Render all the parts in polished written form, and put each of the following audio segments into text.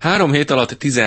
3 hét alatt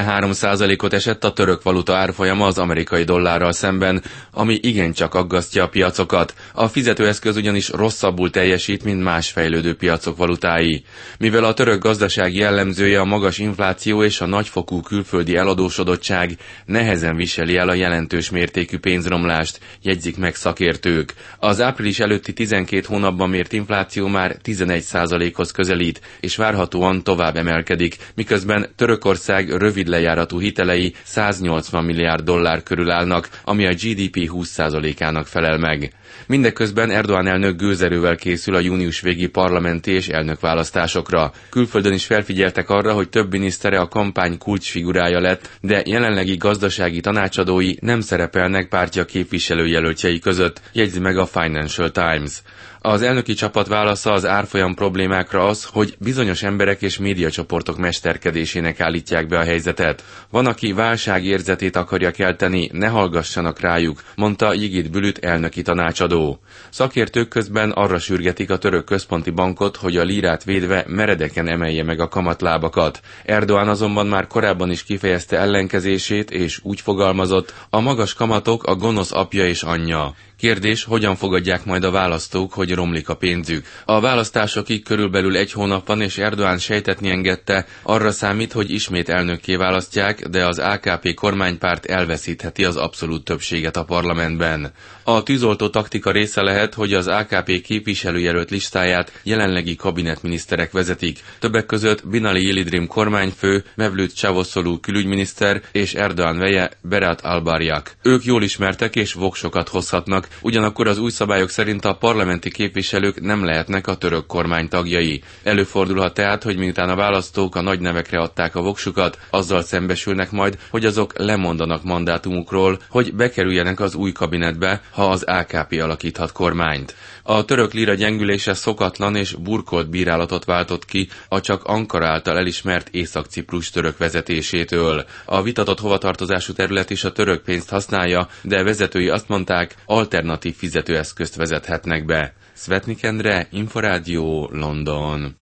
13%-ot esett a török valuta árfolyama az amerikai dollárral szemben, ami igencsak aggasztja a piacokat. A fizetőeszköz ugyanis rosszabbul teljesít, mint más fejlődő piacok valutái. Mivel a török gazdaság jellemzője a magas infláció és a nagyfokú külföldi eladósodottság, nehezen viseli el a jelentős mértékű pénzromlást, jegyzik meg szakértők. Az április előtti 12 hónapban mért infláció már 11%-hoz közelít, és várhatóan tovább emelkedik, miközben Törökország rövid lejáratú hitelei 180 milliárd dollár körül állnak, ami a GDP 20%-ának felel meg. Mindeközben Erdoğan elnök gőzerővel készül a június végi parlamenti és elnökválasztásokra. Külföldön is felfigyeltek arra, hogy több minisztere a kampány kulcsfigurája lett, de jelenlegi gazdasági tanácsadói nem szerepelnek pártja képviselőjelöltjei között, jegyzi meg a Financial Times. Az elnöki csapat válasza az árfolyam problémákra az, hogy bizonyos emberek és médiacsoportok mesterkedésének állítják be a helyzetet. Van, aki válságérzetét akarja kelteni, ne hallgassanak rájuk, mondta Yigit Bülüt elnöki tanácsadó. Szakértők közben arra sürgetik a török központi bankot, hogy a lírát védve meredeken emelje meg a kamatlábakat. Erdoğan azonban már korábban is kifejezte ellenkezését, és úgy fogalmazott, a magas kamatok a gonosz apja és anyja. Kérdés, hogyan fogadják majd a választók, hogy romlik a pénzük. A választásokig körülbelül 1 hónap van, és Erdoğan sejtetni engedte, arra számít, hogy ismét elnökké választják, de az AKP kormánypárt elveszítheti az abszolút többséget a parlamentben. A tűzoltó taktika része lehet, hogy az AKP képviselőjelölt listáját jelenlegi kabinetminiszterek vezetik. Többek között Binali Yildirim kormányfő, Mevlüt Çavuşoğlu külügyminiszter és Erdoğan veje Berat Albayrak. Ők jól ismertek és voksokat hozhatnak, ugyanakkor az új szabályok szerint a parlamenti képviselők nem lehetnek a török kormány tagjai. Előfordulhat tehát, hogy miután a választók a nagy nevekre adták a voksukat, azzal szembesülnek majd, hogy azok lemondanak mandátumukról, hogy bekerüljenek az új kabinetbe, ha az AKP alakíthat kormányt. A török lira gyengülése szokatlan és burkolt bírálatot váltott ki a csak Ankara által elismert Észak-Ciprus török vezetésétől. A vitatott hovatartozású terület is a török pénzt használja, de vezetői azt mondták, alternatív fizetőeszközt vezethetnek be. Szvetnik Endre, Inforádió, London.